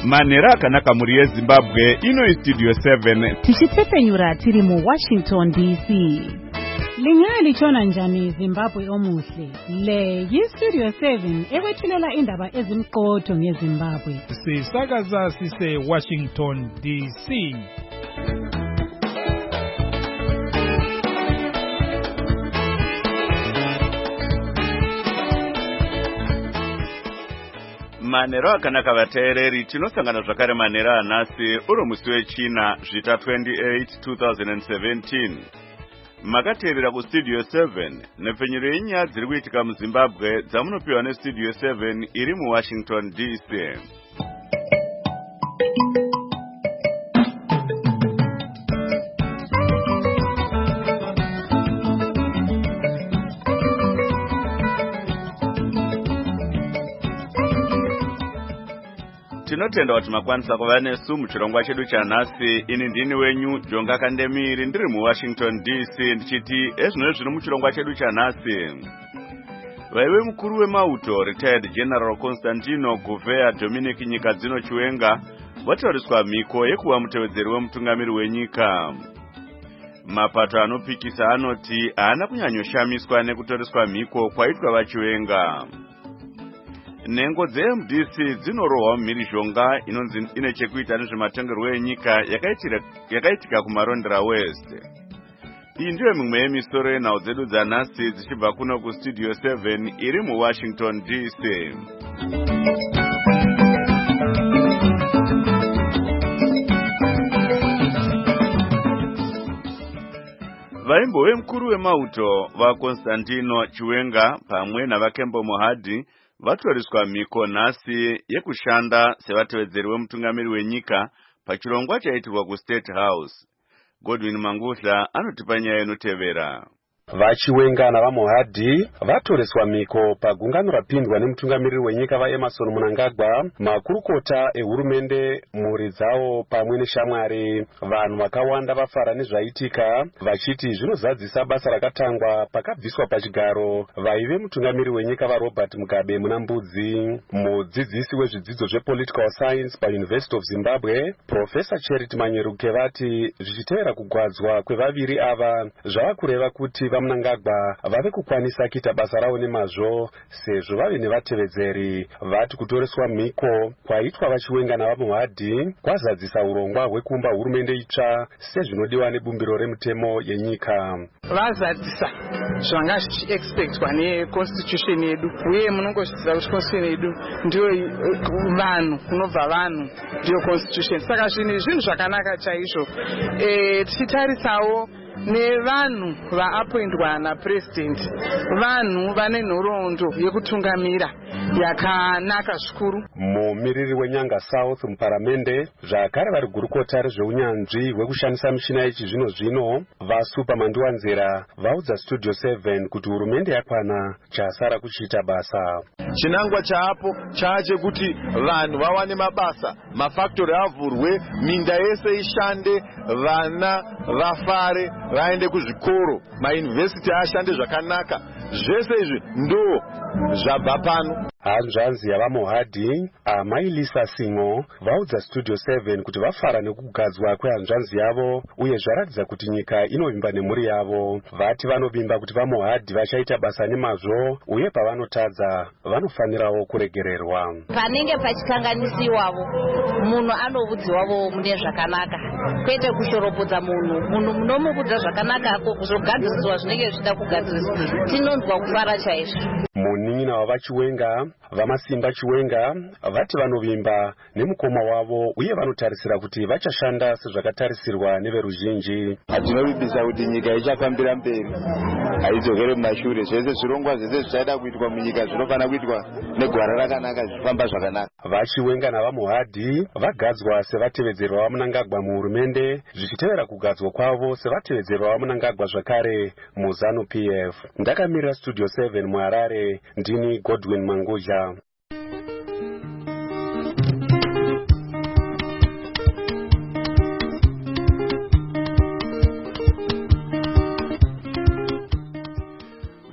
Manera akanaka muri yeZimbabwe ino Studio 7 tichitepenyura tiri mu Washington DC. Lingali chona njani Zimbabwe omuhle. Le yi-Studio 7 ekwethulela indaba ezimqotho ngeZimbabwe. Sisakaza sise Washington DC. Manero akanaka vateereri tinosangana zvakare manera anasi uro musi wechina zvita 28 2017. Makateerera kuStudio 7 nepfenyuro yenyaya dziri kuitika muZimbabwe dzamunopiwa neStudio 7 iri muWashington DC. Tinotenda kuti makwanisa kuva nesu muchirongwa chedu chanhasi. Ini ndini wenyu Jonga Kandemiri ndiri muWashington DC ndichiti ezvino zviri muchirongwa chedu chanhasi. Vaive mukuru wemauto retired General Constantino Gouveia Dominic Nyikadzino Chiwenga vatauriswa mhiko yekuva mutevedzeri wemutungamiri wenyika. Mapato anopikisa anoti haana kunyanyoshamiswa nekutoriswa mhiko kwaitwa vaChiwenga. Nengo dzeMDC dzinorohwa mhirizhonga inonzi ine chekuita nezvematongerwo enyika yakaitika kuMarondera West. Iyi ndiyo mimwe yemisoro yenhau dzedu dzanhasi dzichibva kuno kuStudio 7 iri muWashington DC. Vaimbove mukuru wemauto vaConstantino Chiwenga pamwe navaKembo Mohadi vatoriswa mhiko nhasi yekushanda sevatevedzeri wemutungamiri wenyika pachirongwa chaitirwa kuState House. Godwin Mangudla anotipa nyaya inotevera. VaChiwenga navaMohadi vatoreswa mhiko pagungano rapindwa nemutungamiriri wenyika vaEmmerson Mnangagwa, makurukota ehurumende, mhuri dzavo pamwe neshamwari. Vanhu vakawanda vafara nezvaitika vachiti zvinozadzisa basa rakatangwa pakabviswa pachigaro vaive mutungamiriri wenyika vaRobert Mugabe Munambudzi. Mudzidzisi wezvidzidzo zvepolitical science paUniversity of Zimbabwe, Professor Charity Manyeruke vati zvichitevera kugwadzwa kwevaviri ava zvava kureva kuti Mnangagwa vave kukwanisa kuita basa ravo nemazvo sezvo vave nevatevedzeri. Vati kutoreswa mhiko kwaitwa vaChiwenga navaMohadi kwazadzisa urongwa hwekumba hurumende itsva sezvinodiwa nebumbiro remutemo yenyika. Vazadzisa zvanga zvichiexpectwa neconstitution yedu, uye munongozviziva kuti constitution yedu ndiyo vanhu, kunobva vanhu ndiyo constitution. Saka zvinhu zvakanaka chaizvo. Tichitarisawo nevanhu vaappointwa napresident, vanhu vane nhoroondo yekutungamira yakanaka zvikuru. Mumiriri weNyanga South muparamende zvakare vari gurukota rezveunyanzvi hwekushandisa michina yechizvino zvino vaSuper Mandiwanzera vaudza Studio 7 kuti hurumende yakwana chasara kuchiita basa. Chinangwa chaapo chaachekuti vanhu vawane mabasa, mafactory avhurwe, minda yese ishande, vana vafare, vaende kuzvikoro, mauniversity ashande zvakanaka. Zvese izvi ndo zvabva pano. Hanzvanzi yavaMohadi Amai Lisa Singo vaudza Studio 7 kuti vafara nekugadzwa kwehanzvanzi yavo uye zvaratidza kuti nyika inovimba nemhuri yavo. Vati vanovimba kuti vaMohadi vachaita basa nemazvo uye pavanotadza vanofanirawo kuregererwa. Panenge pachikanganisiwavo munhu anovudziwavo mune zvakanaka, kwete kushoropodza munhu munomukudza zvakanaka kuzogadzirisiwa zvinenge zvida kugadziriswa. Tinonzwa kufara chaizvo. Munin'ina wavaChiwenga vaMasimba Chiwenga vati vanovimba nemukoma wavo uye vanotarisira kuti vachashanda sezvakatarisirwa neveruzhinji. Tinovimbisa kuti nyika ichafambira mberi, haidzokere mumashure. Zvese zvirongwa zvese zvichaida kuitwa munyika zvinofana kuitwa negwara rakanaka, zvifamba zvakanaka. VaChiwenga navaMohadi vagadzwa sevatevedzeri vaMnangagwa muhurumende zvichitevera kugadzwa kwavo sevatevedzeri vaMnangagwa zvakare muZanu PF. Ndakamirira Studio 7 muHarare, ndini Godwin Mangudla.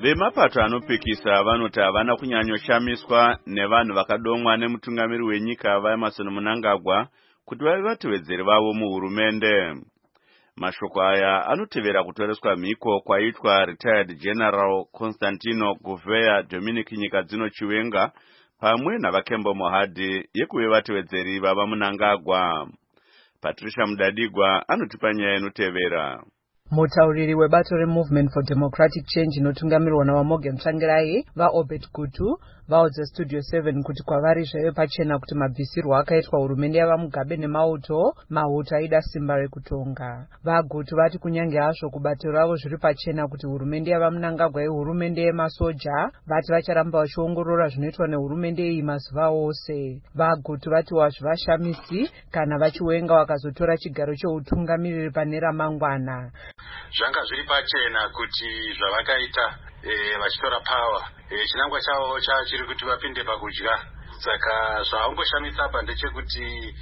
Vemapato anopikisa vanoti havana kunyanyoshamiswa nevanhu vakadomwa nemutungamiri wenyika vaEmmerson Mnangagwa kuti vave vatevedzeri vavo muhurumende. Mashoko aya anotevera kutoreswa mhiko kwaitwa retired General Constantino Gouveia Dominic Nyikadzino Chiwenga pamwe navaKembo Mohadi yekuve vatevedzeri vava Mnangagwa. Patricia Mudadigwa anotipa nyaya inotevera. Mutauriri webato reMovement for Democratic Change inotungamirwa naVaMorgan Tsvangirai vaObert Gutu vaudza Studio 7 kuti kwavari zvaive pachena kuti mabvisirwo akaitwa hurumende yavaMugabe nemauto aida simba rekutonga. VaGutu vati kunyange hazvo kubato ravo zviri pachena kuti hurumende yavaMnangagwa ihurumende yemasoja, vati vacharamba vachiongorora zvinoitwa nehurumende iyi mazuva ose. VaGutu vati hazvivashamisi kana vachiwenga vakazotora chigaro cheutungamiriri pane ramangwana. Zvanga zviri pachena kuti zvavakaita vachitora power chinangwa chavo chiri kuti vapinde pakudya. Saka zvaongoshamisa apa ndechekuti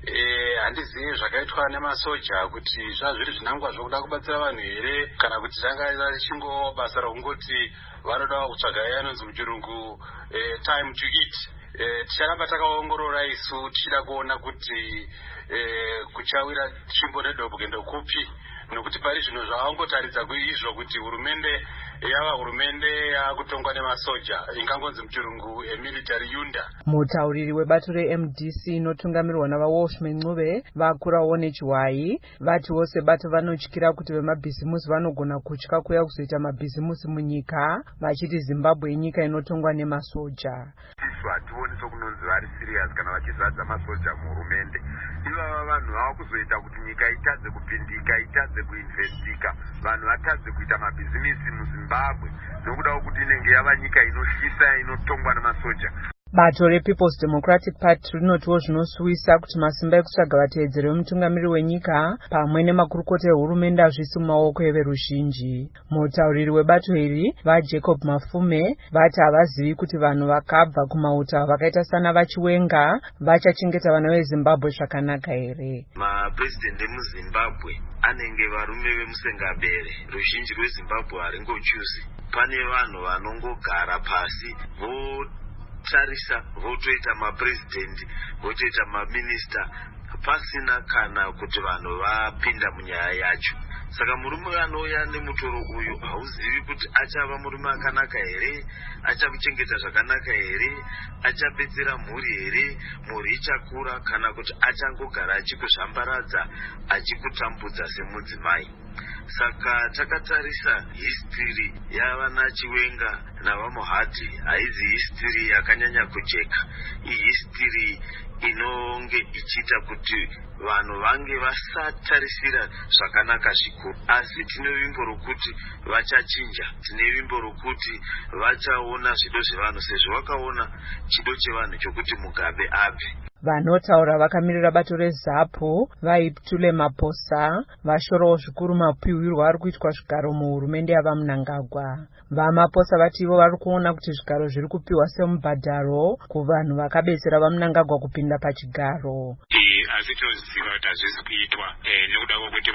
handizivi zvakaitwa nemasoja kuti zvazviri zvinangwa zvokuda kubatsira vanhu here kana kuti zvanga richingo basa rokungoti vanoda kutsvaga yanonzi muchirungu time to eat. Ticharamba takaongorora isu tichida kuona kuti kuchawira tsvimbo nedobwe ndokupi, nokuti pari zvino zvavangotaridza kuizvo kuti hurumende yava hurumende yakutongwa nemasoja ingangonzi muchirungu military unda. Mutauriri webato reMDC inotungamirwa navaWalshman Ncube vakurawo nechihwai vati vose bato vanotyira kuti vemabhizimusi vanogona kutya kuya kuzoita mabhizimusi munyika, vachiti Zimbabwe inyika inotongwa nemasoja. Hationi sokunonzi vari serious kana vachizadza masoja muhurumende. Ivava vanhu vava kuzoita kuti nyika itadze kupindika, itadze kuinvestika, vanhu vatadze kuita mabhizimisi muZimbabwe nokuda kuti inenge yava nyika inoshisa inotongwa nemasoja. Bato rePeople's Democratic Party rinotiwo zvinosuwisa kuti masimba ekutsvaga vatevedzeri vemutungamiri wenyika pamwe nemakurukota ehurumende hazvisi mumaoko everuzhinji. Mutauriri webato iri vaJacob Mafume vati havazivi kuti vanhu vakabva kumauta vakaita sana vachiwenga vachachengeta vana veZimbabwe zvakanaka here. Mapresident emuZimbabwe anenge varume vemusengabere, ruzhinji rweZimbabwe haringochuzi. Pane vanhu vanongogara pasi tarisa votoita mapresident votoita maminista pasina kana kuti vanhu vapinda munyaya yacho. Saka murume anouya nemutoro uyu hauzivi kuti achava murume akanaka here, achakuchengeta zvakanaka here, achapedzera mhuri here, mhuri ichakura kana kuti achangogara achikuzvambaradza achikutambudza semudzimai. Saka takatarisa history yavana Chiwenga navaMohadi haizi history yakanyanya kujeka. History inonge ichiita kuti vanhu vange vasatarisira zvakanaka zvikuru. Asi tine vimbo rokuti vachachinja, tine vimbo rokuti vachaona zvido zvevanhu sezvo vakaona chido chevanhu chokuti Mugabe abve. Vanotaura vakamirira bato reZAPU vaiptule Maposa vashorowo zvikuru mapiwirwo ari kuitwa zvigaro muhurumende yavaMnangagwa. VaMaposa vati ivo vari kuona kuti zvigaro zviri kupiwa semubhadharo kuvanhu vakabetsera vaMnangagwa kupinda pachigaro. Asi tinoziva kuti hazvisi kuitwa nekuda kwokuti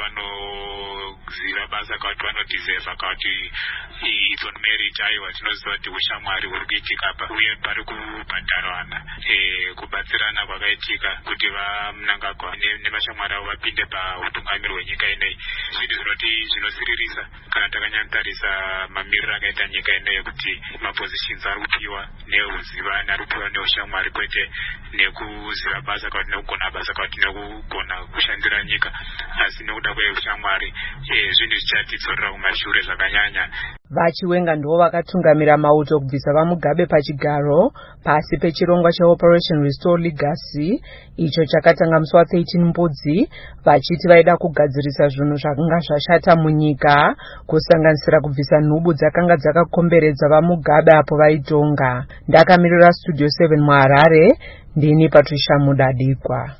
vanoziva basa kwati vanodhizeva kwati it's on merit. Aiwa, tinoziva kuti ushamwari huri kuitika apa uye pari kubhadharwana kubatsirana kwakaitika kuti vaMnangagwa nevashamwari avo vapinde pautungamiri hwenyika ineyi. Zvinhu zvinoti zvinosiririsa kana takanyanyotarisa mamiriro akaita nyika ineyi kuti mapositions ari kupiwa neuziva ari kupiwa neushamwari kwete nekuziva basa kwati nekugona basa kwati nekugona kushandira nyika, asi nekuda kweushamwari zvinhu zvichatidzorera kumashure zvakanyanya. Vachiwenga ndivo vakatungamira mauto kubvisa vaMugabe pachigaro pasi pechirongwa cheOperation Restore Legacy icho chakatanga musi wa13 Mbudzi, vachiti vaida kugadzirisa zvinhu zvakanga zvashata munyika kusanganisira kubvisa nhubu dzakanga dzakakomberedza vaMugabe apo vaitonga. Ndakamirira Studio 7 muHarare, ndini Patricia Mudadigwa.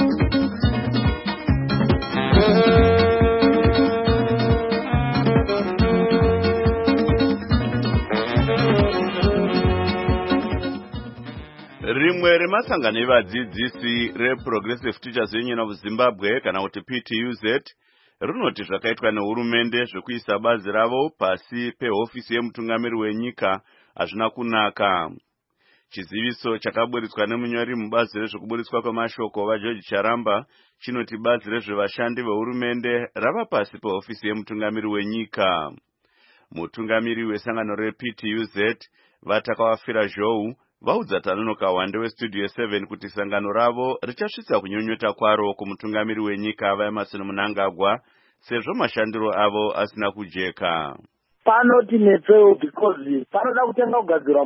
Rimwe remasangano evadzidzisi reProgressive Teachers Union of Zimbabwe kana kuti PTUZ runoti zvakaitwa nehurumende zvekuisa bazi ravo pasi pehofisi yemutungamiri wenyika hazvina kunaka. Chiziviso chakaburitswa nemunyori mubazi rezvekuburitswa kwemashoko vaGeorge Charamba chinoti bazi rezvevashandi vehurumende rava pasi pehofisi yemutungamiri wenyika. Mutungamiri wesangano rePTUZ Vatakawafira Zhou vaudza Tanonoka Wande weStudio 7 kuti sangano ravo richasvitsa kunyonyota kwaro kumutungamiri wenyika vaEmmerson Mnangagwa sezvo mashandiro avo asina kujeka. Panoti netseo because panoda kutenga kugadzirwa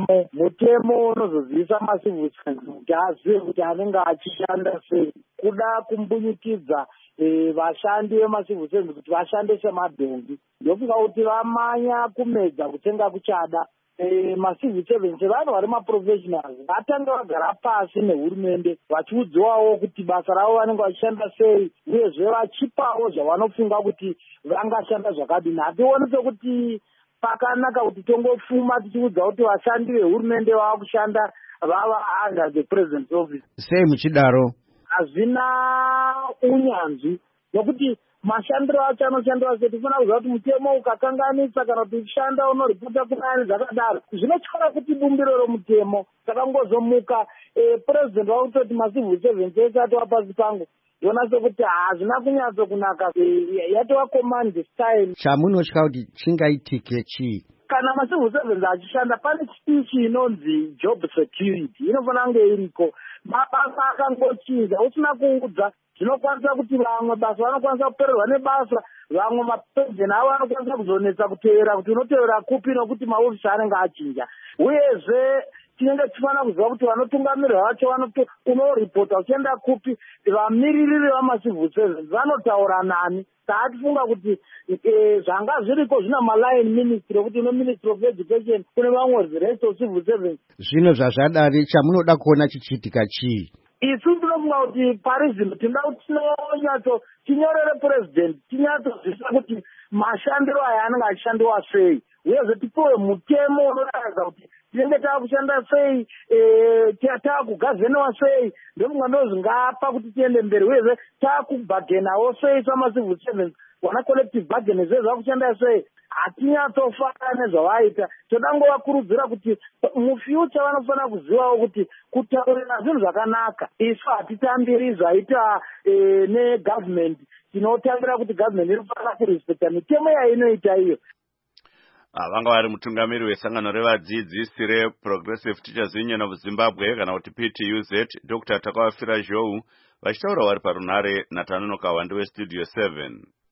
mutemo unozozivisa macivil servants kuti azive kuti anenge achishanda sei, kuda kumbunyikidza vashandi vemacivil servants kuti vashande semadhongi. Ndofunga kuti vamanya kumedza kutenga kuchada. Macivil servants vanhu vari maprofessionals vatanga vagara pasi nehurumende vachiudziwawo kuti basa ravo vanenge vachishanda sei, uyezve vachipawo zvavanofunga kuti vangashanda zvakadini. Hationi sekuti pakanaka kuti tongofuma tichiudza kuti vashandi vehurumende vava kushanda vava under the president's office. Sei muchidaro? Hazvina unyanzvi nokuti mashandiro acho anoshandira sei. Tifuna kuziva kuti mutemo ukakanganisa kana kuti uchishanda unoripota kunani zvakadaro zvinotyara kuti bumbiro romutemo. Saka ngozomuka president vakutoti macivil servants ese atova pasi pangu ndona sekuti hazvina kunyatso kunaka, yatova command style. Chamunotya kuti chingaitike chii? Kana macivil servants achishanda pane chipichi inonzi job security inofanira kunge iriko. Mabasa akangochinja usina kuudza zvinokwanisa kuti vamwe basa vanokwanisa kupererwa nebasa, vamwe mapensheni avo vanokwanisa kuzonetsa kuteera kuti unotevera kupi nokuti maofisi anenge achinja. Uyezve tinenge tichifanira kuziva kuti vanotungamirira vacho unoripota uchienda kupi, vamiririri vamacivil servants vanotaura nani. Taatifunga kuti zvanga zviriko zvina maline ministry okuti ino ministry of education kune vamwe rest of civil servants. Zvino zvazvadari chamunoda kuona chichiitika chii? Isu tinofunga kuti parizino tinoda kuti tinonyatso tinyorere president tinyatsozivisa kuti mashandiro aya anenge achishandiwa sei, uyezve tipiwe mutemo unoratidza kuti tinenge taakushanda sei, taakugavheniwa sei. Ndofunga ndozvingapa kuti tiende mberi, uyezve taakubhagenawo sei samacivil servants, wana collective bargain zvezva kushanda sei. Hatinyatsofanira nezvavaita, toda ngovakurudzira kuti mufuture vanofanira kuzivawo kuti kutaurira zvinhu zvakanaka. Isu hatitambiri zvaita negovernment, tinotambira kuti government inofanira kurespecta mitemo yainoita iyo. Vanga vari mutungamiri wesangano revadzidzisi reProgressive Teachers Union of Zimbabwe kana kuti PTUZ Dr. Takawafira Zhou vachitaura vari parunhare naTanonoka Wande weStudio 7.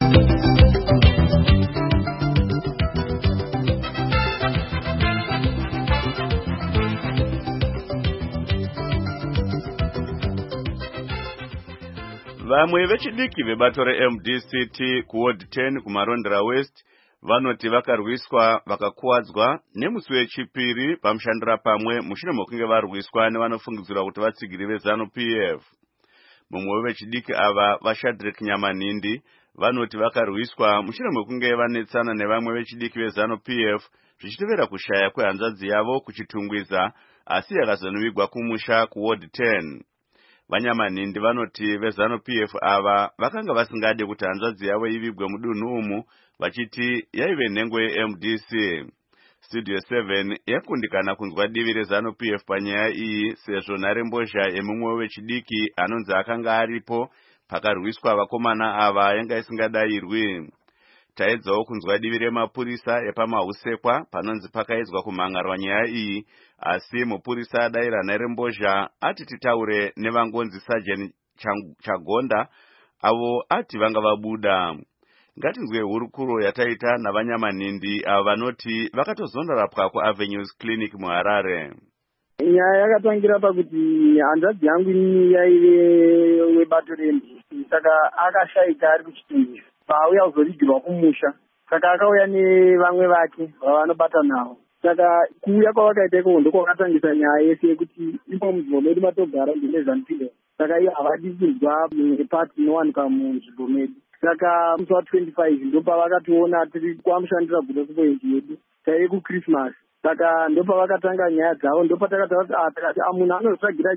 Vamwe vechidiki vebato reMDCT kuward 10 kumarondera West vanoti vakarwiswa vakakuwadzwa nemusi wechipiri pamushandira pamwe mushure mokunge varwiswa nevanofungidzirwa kuti vatsigiri veZANU-PF. Mumwe wevechidiki ava vaShadrack Nyamanindi vanoti vakarwiswa mushure mokunge vanetsana nevamwe vechidiki veZANU-PF zvichitevera kushaya kwehanzvadzi yavo kuchitungwiza asi yakazonuvigwa kumusha kuward 10. Vanyamanindi vanoti veZANU-PF ava vakanga vasingade kuti hanzvadzi yavo ivigwe mudunhu umu vachiti yaive nhengo yeMDC. Studio 7 yakundikana kunzwa divi reZANU-PF panyaya iyi sezvo nharembozha yemumwe wechidiki anonzi akanga aripo pakarwiswa vakomana ava yanga isingadayirwi. Taedzawo kunzwa divi remapurisa epamahusekwa panonzi pakaedzwa kumhangarwa nyaya iyi, asi mupurisa adayira nharembozha ati titaure nevangonzi Sergeant Chagonda avo ati vanga vabuda. Ngatinzwe hurukuro yataita naVanyamanindi ava vanoti vakatozondorapwa kuAvenues Clinic muHarare. Nyaya yakatangira pakuti hanzvadzi yangu ini yaive webato reMDC, saka akashaika ari kuchitungisa pauya kuzorigirwa kumusha, saka akauya nevamwe vake vavanobata navo. Saka kuuya kwavakaita ikoko ndokwakatangisa nyaya yese yekuti imo munzvimbo medu matogara ndine ZANU-PF, saka iyo havadi kunzwa pati inowanikwa munzvimbo medu. Saka musi wa25 ndopavakationa tiri kwamushandira good point yedu taive kuChristmas. Saka ndopavakatanga nyaya dzavo, ndopatakati munhu anozotsvagira chi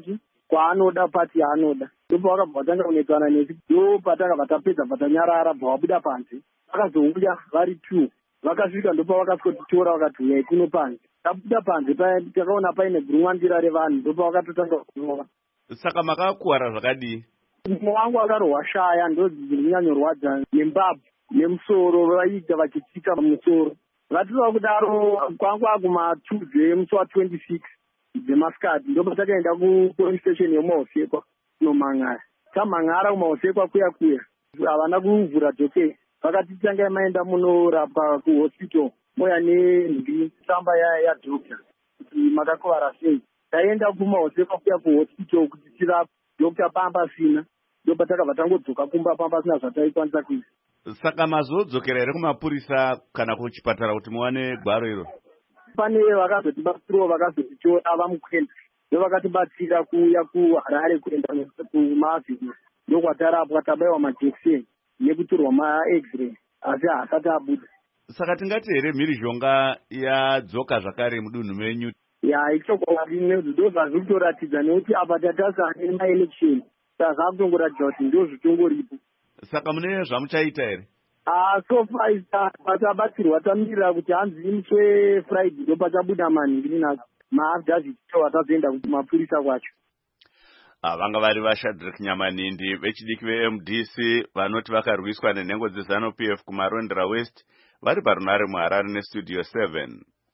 kwaanoda pati yaanoda. Ndipo vakabva vatanga kunetsana nesi, ndo patakabva tapedza patanyarara bva vabuda panze. Vakazouya vari 2 vakasvika ndopa vakasikotitora vakati uyai kuno panze. Tabuda panze takaona paine gurumwandira revanhu ndopa vakatotanga kunova. Saka makakuwara zvakadii? Mumwe wangu akarwa shaya ndodzi dziri kunyanyorwadza nembabvu nemusoro vaita vachitsika musoro. Vatirwa kudaro kwangu aguma Tuesday musi wa26 dzemasikati ndopa takaenda kupolice station yemumaosekwa kunomang'ara. Tamang'ara kumaosekwa kuya havana kuvhura dzoke. Vakati tanga maenda munorapwa kuhospital moya nenhumbi tsamba yadhokta kuti makakuvara sei. Taenda kumaosekwa kuya kuhospital kuti tirapwe. Dr. Pamba sina ndopa takabva tangodzoka kumba pamba sina zvataikwanisa kuita. Saka mazodzokera here kumapurisa kana kuchipatara kuti muwane gwaro iro? Pane vakazotibatsirawo vakazotitora vamukwenda ndovakatibatsira kuya kuHarare kuenda kumavhiri ndokwatarapwa tabayiwa majekiseni nekutorwa ma-x-ray asi haasati abuda. Saka tingati here mhirizhonga yadzoka zvakare mudunhu menyu? Ya ichokwadi ndo zvazviri kutoratidza nekuti apa tatasana nemaelection saka zvakutongoratidza kuti ndo zvitongoripo. Saka mune zvamuchaita here? So far patabatsirwa tamirira kuti hanzi imuswe Friday ndopa tabuda manhingiri nazo maafdazvitova tazoenda kumapurisa kwacho. Vanga vari vaShadrack Nyamanindi vechidiki veMDC vanoti vakarwiswa nenhengo dzeZANU-PF kumarondera West vari parunare muHarare nestudio 7.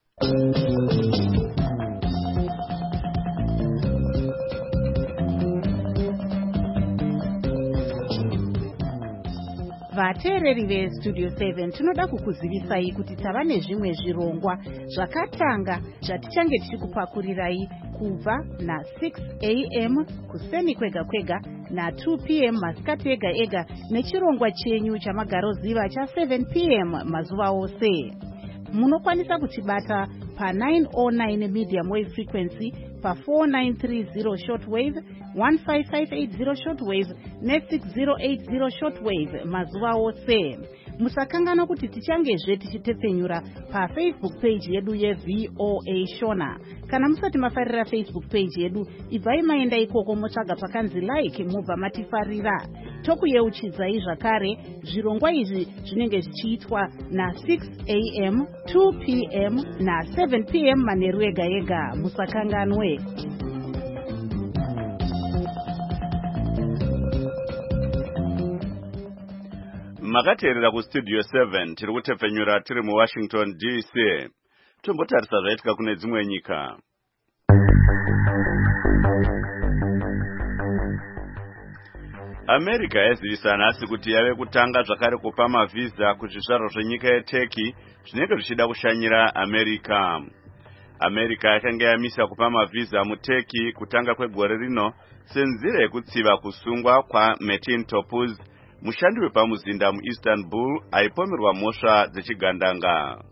Vateereri vestudio 7 tinoda kukuzivisai kuti tava nezvimwe zvirongwa zvakatanga zvatichange tichikupakurirai kubva na6 AM kuseni kwega kwega na2 PM masikati ega ega nechirongwa chenyu chamagaroziva cha7 PM mazuva ose. Munokwanisa kutibata pa909 medium wave frequency, pa4930 shortwave, 15580 shortwave ne6080 shortwave mazuva ose. Musakangana kuti tichangezve tichitepfenyura pafacebook page yedu yeVOA Shona. Kana musati mafarira Facebook page yedu, ibvai maenda ikoko motsvaga pakanzi like mubva matifarira. Tokuyeuchidzai zvakare zvirongwa izvi zvinenge zvichiitwa na6 AM, 2 PM na7 PM manheru ega ega. Musakanganwe. Makateerera kustudio 7 tiri kutepfenyura tiri muWashington DC. Tombotarisa zvaitika kune dzimwe nyika. America yazivisa nhasi kuti yave kutanga zvakare kupa mavhiza kuzvizvarwa zvenyika yeTurkey zvinenge zvichida kushanyira America. America yakanga yamisa kupa mavhiza muTurkey kutanga kwegore rino senzira yekutsiva kusungwa kwaMetin Topuz, mushandi wepamuzinda muIstanbul aipomerwa mhosva dzechigandanga.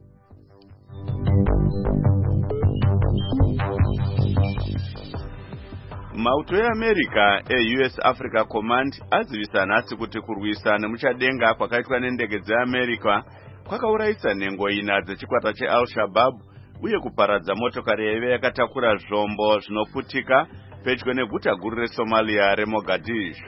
Mauto eAmerica US Africa Command azivisa nhasi kuti kurwisa nemuchadenga kwakaitwa nendege dzeAmerica kwakaurayisa nhengo ina dzechikwata cheAl-Shabaab uye kuparadza motokari yaive yakatakura zvombo zvinoputika pedyo neguta guru reSomalia reMogadishu.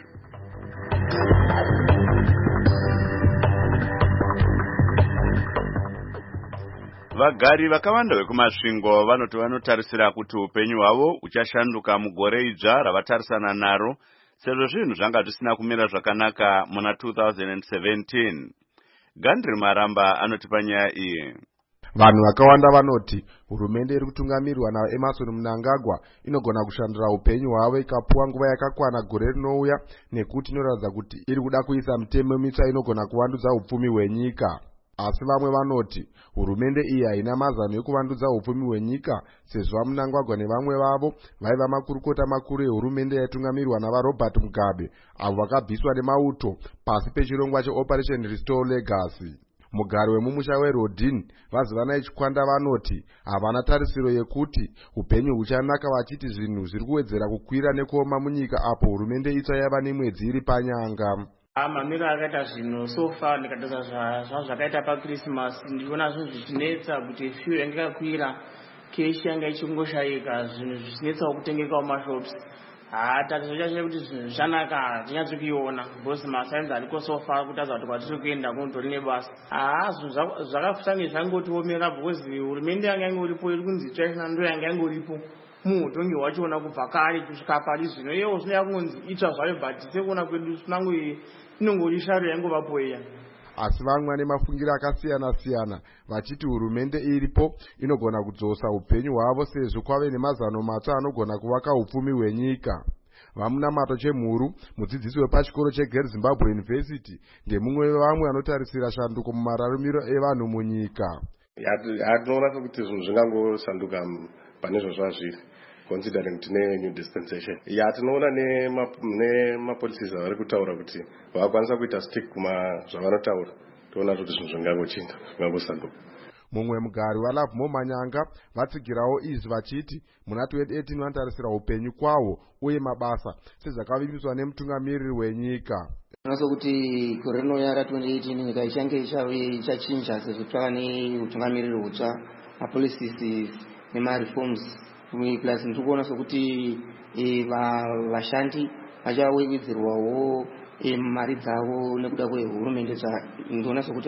Vagari vakawanda vekumasvingo vanoti vanotarisira kuti upenyu hwavo uchashanduka mugore idzva ravatarisana naro sezvo zvinhu zvanga zvisina kumira zvakanaka muna 2017. Gandri Maramba anotipa nyaya iyi. Vanhu vakawanda vanoti hurumende iri kutungamirwa naEmmerson Mnangagwa inogona kushandura upenyu hwavo ikapuwa nguva yakakwana gore rinouya, nekuti inoratidza kuti iri kuda kuisa mitemo mitsva inogona kuvandudza upfumi hwenyika. Asi vamwe vanoti hurumende iyi haina mazano ekuvandudza upfumi hwenyika sezvo Mnangagwa nevamwe vavo vaiva makurukota makuru ehurumende yaitungamirwa navaRobert Mugabe avo vakabviswa nemauto pasi pechirongwa cheOperation Restore Legacy. Mugari wemumusha weRodin vazivanai Chikwanda vanoti havana tarisiro yekuti upenyu huchanaka, vachiti zvinhu zviri kuwedzera kukwira nekuoma munyika apo hurumende itsva yava nemwedzi iri panyanga. Mamiro akaita zvinhu sofa ndikatoza zvakaita paChristmas ndiona zvinhu zvichinetsa kuti fuel yange yakwira, keshi yanga ichingoshaika, zvinhu zvichinetsa kutengeka mumashops. tatizo chacho kuti zvinhu zvanaka tinyatso kuiona because masainzi ariko sofa kutaza kuti kwatiri kuenda kunotori nebasa zvinhu zvakafange zvangotiomera because hurumende yanga yange uripo iri kunzi itsvaisina ndo yanga yange uripo muutongi wachiona kubva kare kusvika pari zvino iyewo zvinoya kunzi itsva zvayo but sekuona kwedu inongori sharo yangovapo iya. Asi vamwe vane mafungiro akasiyana-siyana vachiti hurumende iripo inogona kudzosa upenyu hwavo sezvo kwave nemazano matsva anogona kuvaka upfumi hwenyika. Vamunamato Chemhuru, mudzidzisi wepachikoro cheGirls Zimbabwe University, ndemumwe wevamwe vanotarisira shanduko mumararamiro evanhu munyika. Tinoona sekuti zvinhu zvingangosanduka pane zvazviri considering tine new dispensation. Tinoona nemapolicies avari kutaura kuti vakwanisa kuita stick kuma zvavanotaura. Toona kuti zvinhu zvingangochinja, zvingangosanduka. Mumwe mugari waLove More Manyanga vatsigirawo izvi vachiti muna 2018 vanotarisira upenyu kwawo uye mabasa sezvakavimbiswa nemutungamiriri wenyika. Sokuti gore rinouya ra2018 nyika ichange ichachinja sezvo tava neutungamiriri hutsva, mapolicies nemareforms. Plus ndiri kuona sokuti vashandi vachawedzerwawo mari dzavo nekuda kwehurumende. Ndinoona sokuti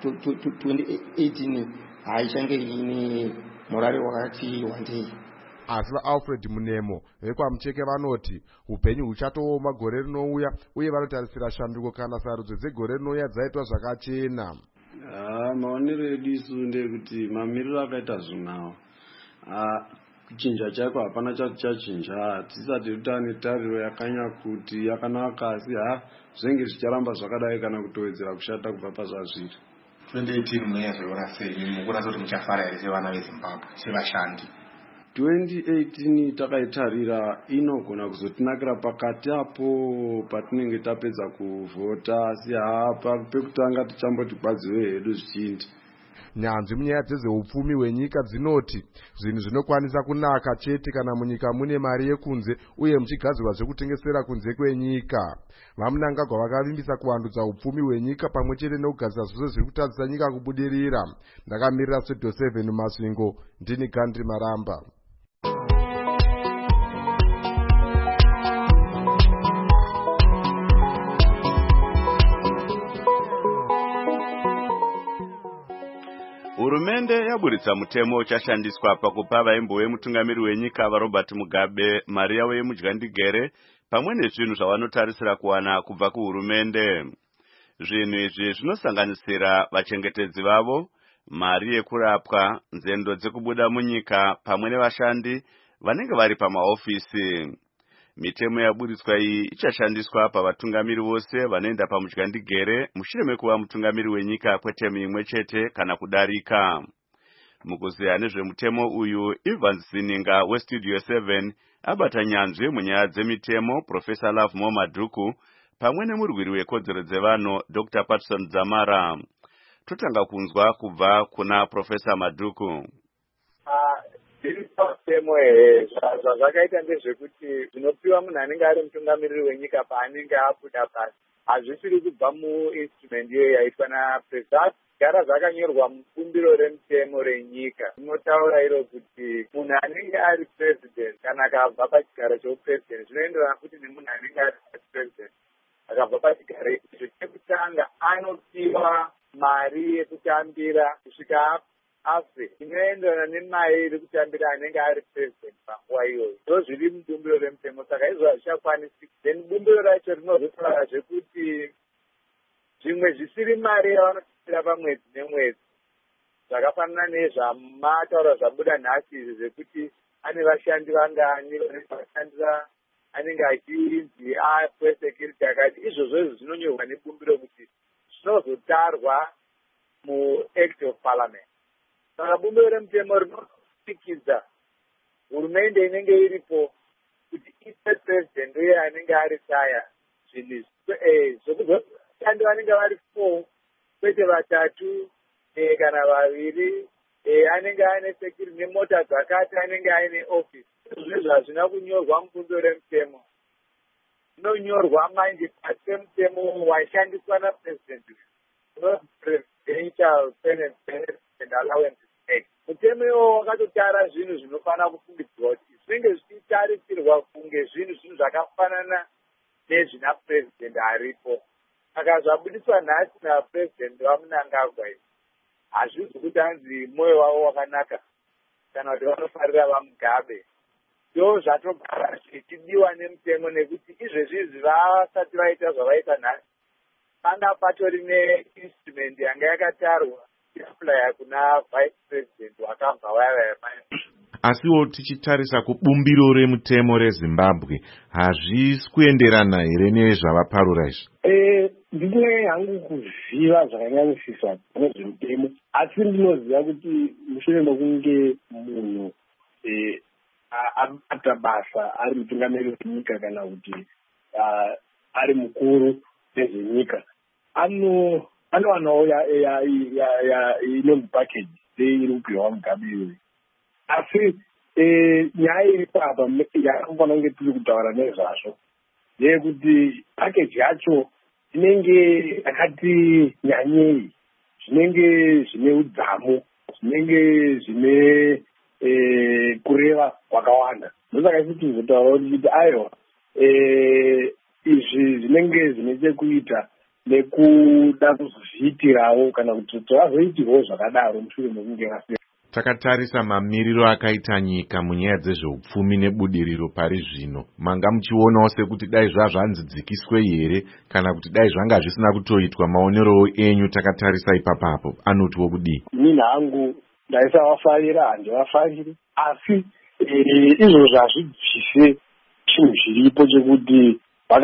2018 haichange ine murari wakati wandei. Asi vaAlfred Munemo vekwaMucheke vanoti upenyu huchatooma gore rinouya uye vanotarisira shanduko kana sarudzo dzegore rinouya dzaitwa zvakachena. Maonero edu isu ndekuti mamiriro akaita zvinawo kuchinja chaiko hapana chati chachinja, tisati tane tariro yakanya kuti yakanaka, asi zvenge zvicharamba zvakadai kana kutowedzera kushata kubva pazvazviri. 2018 munozviona sei? Mukuona kuti muchafara here sevana veZimbabwe sevashandi? 2018 takaitarira inogona kuzotinakira pakati apo patinenge tapedza kuvhota, asi pekutanga tichamboti kwadziwe hedu zvichindi. Nyanzvi munyaya dzezveupfumi hwenyika dzinoti zvinhu zvinokwanisa kunaka chete kana munyika mune mari yekunze uye muchigadzirwa zvekutengesera kunze kwenyika. Vamunangagwa vakavimbisa kuvandudza upfumi hwenyika pamwe chete nekugadzira zvose zviri kutadzisa nyika kubudirira. Ndakamirira Studio 7 Masvingo, ndini Gandhi Maramba. Hurumende yaburitsa mutemo uchashandiswa pakupa vaimbo vemutungamiriri wenyika vaRobert Mugabe mari yavo yemudyandigere pamwe nezvinhu zvavanotarisira kuwana kubva kuhurumende. Zvinhu izvi zvinosanganisira vachengetedzi vavo, mari yekurapwa, nzendo dzekubuda munyika pamwe nevashandi vanenge vari pamahofisi. Mitemo yaburitswa iyi ichashandiswa pavatungamiri vose vanoenda pamudyandigere mushure mekuva mutungamiri wenyika kwetemu imwe chete kana kudarika. Mukuziya nezvemutemo uyu, Evans Sininga weStudio 7 abata nyanzvi munyaya dzemitemo Professor Love More Madhuku pamwe nemurwiri wekodzero dzevanhu Dr. Patson Dzamara. Totanga kunzwa kubva kuna Professor Madhuku. Mitemo zvazvakaita ndezvekuti zvinopiwa munhu anenge ari mutungamiriri wenyika paanenge abuda pasi hazvisiri kubva muinstrument iyo yaitwa napresident. Gara zvakanyorwa mubumbiro remutemo renyika. Rinotaura iro kuti munhu anenge ari president kana akabva pachigaro cheupresident zvinoenderana kuti nemunhu anenge ari president akabva pachigaro icho chekutanga anopiwa mari yekutambira kusvika afe inoenderana nemari iri kutambira anenge ari president panguva iyoyo. Ndo zviri mubumbiro remutemo, saka izvo hazvichakwanisi. Then bumbiro racho rinozotaura zvekuti zvimwe zvisiri mari yavanotambira pamwedzi nemwedzi zvakafanana nezvamataura zvabuda nhasi izvi zvekuti ane vashandi vangani vanoshandira anenge achinzi security akati izvozvo izvi zvinonyorwa nebumbiro kuti zvinozotarwa muact of parliament. Saka bumbiro remutemo rinopikidza hurumende inenge iripo kuti ipe president uye anenge ari saya zvinhu zvekuzoshandi vanenge vari 4 kwete 3 kana 2 anenge aine security nemota dzakati anenge aine office. Izvozvo hazvina kunyorwa mubumbiro remutemo. Inonyorwa manje pasi pemutemo washandiswa napresident presidential pension allowance act. Mutemo iwowo wakatotara zvinhu zvinofanira kufungidzwa kuti zvinenge zvichiita zvichitarisirwa kunge zvinhu zvakafanana nezvina purezidendi aripo. Saka zvabudiswa nhasi napurezidendi vaMnangagwa hazvisi kuti hanzi mwoyo wavo wakanaka kana kuti vanofarira vaMugabe. Ndo zvatogara zvichidiwa nemutemo nekuti izvezvi vasati vaita zvavaita nhasi panga patori neinstrument yanga yakatarwa iaplya kuna vice president wakabva vaya. Asiwo tichitarisa kubumbiro remutemo reZimbabwe hazvisi kuenderana here nezvavaparura izvi? Ndine hangu kuziva zvakanyanyisisa nezvemutemo, asi ndinoziva kuti mushure mekunge munhu abata basa ari mutungamiri wenyika kana kuti ari mukuru wezvenyika anowanawo inonzi package iri kupiwa Mugabe iyoyi. Asi nyaya iri papa yakafanira kunge tiri kutaura nezvazvo ndeyekuti package yacho zvinenge yakati nyanyei, zvinenge zvine udzamu, zvinenge zvine kureva kwakawanda. Ndosaka isi tizotaura kuti aiwa izvi zvinenge zvine chekuita nekuda kuzozviitirawo kana kuti tovazoitirwo zvakadaro mushure mekunge vasiyana. Takatarisa mamiriro akaita nyika munyaya dzezveupfumi nebudiriro pari zvino, manga muchionawo sekuti dai zvanzi dzikiswe here kana kuti dai zvanga zvisina kutoitwa? Maonerowo enyu takatarisa ipapapo anotiwo kudii? Ini hangu ndaisavafarira handivafariri, asi izvozvo hazvibvise chinhu zviripo chekuti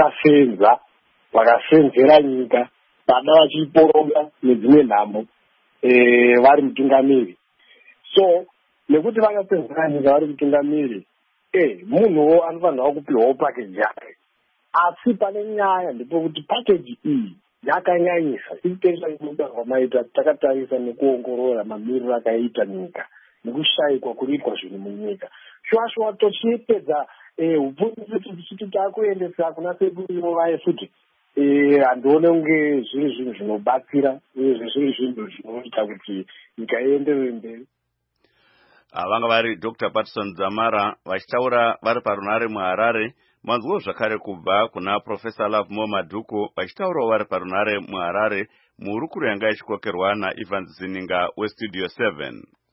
vakasenzera nyika vada vachiporonga nedzimwe nhambo vari mutungamiri. So nekuti vakasenzera nyika vari mutungamiri, munhuwo anofanirwa kupiwawo pakeji yake. Asi pane nyaya ndepekuti pakeji iyi yakanyanyisa ikutoisa inoda kwamaita takatarisa nekuongorora mamiriro akaita nyika nekushayikwa kuriitwa zvinhu munyika. Shwashwa tochipedza upfumi tichiti takuendesa kuna sekuru vaye futi handione kunge zviri zvinhu zvinobatsira uyezve zviri zvinhu zvinoita kuti nyika ienderere mberi. Vanga vari Dr. Patson Dzamara vachitaura vari parunare muHarare. Manzwo zvakare kubva kuna Professor Love Madhuku vachitaurawo vari parunare muHarare muhurukuro yanga ichikokerwa naIvan Zininga weStudio 7.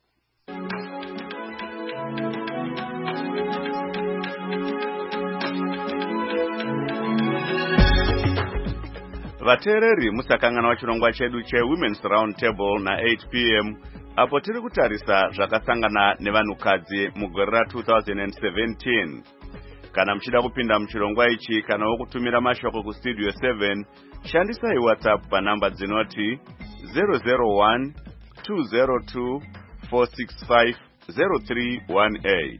Vateereri musakangana wachirongwa chedu cheWomen's Round Table na8 p.m. apo tiri kutarisa zvakasangana nevanhukadzi mugore ra2017. Kana muchida kupinda muchirongwa ichi kana kutumira mashoko kuStudio 7, shandisai WhatsApp panhamba dzinoti 001 202 465 0318.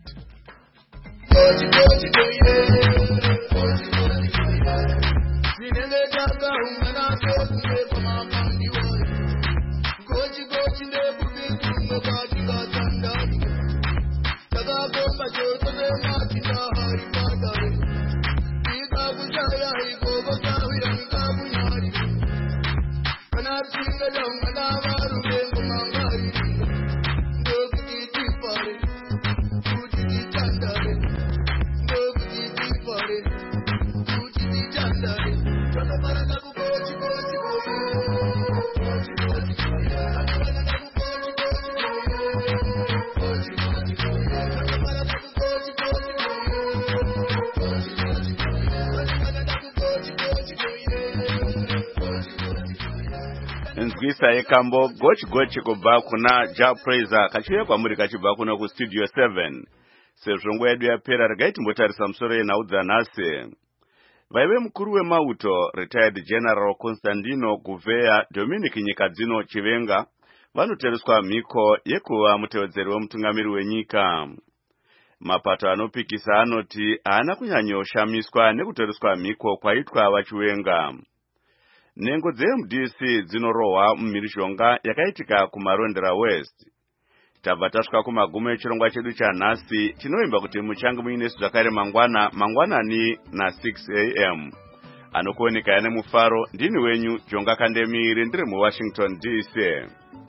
Nzwisa yekambo gochi kubva kuna Japraiser kachiuya kwamuri kachibva kuno kuStudio 7. Sezvo nguva yedu yapera, regai timbotarisa musoro yenhau dzanhasi. Vaive mukuru wemauto retired General Constantino Gouveia Dominic Nyikadzino Chivenga vanotereswa mhiko yekuva mutevedzeri wemutungamiri wenyika. Mapato anopikisa anoti haana kunyanyoshamiswa nekutereswa mhiko kwaitwa vachivenga. Nhengo dzeMDC dzinorohwa mumhirizhonga yakaitika kuMarondera West. Tabva tasvika kumagumo echirongwa chedu chanhasi, chinoimba kuti muchange muinesu zvakare mangwanani na6 a.m. Anokuoneka ane mufaro, ndini wenyu Jonga Kandemiri, ndiri muWashington DC.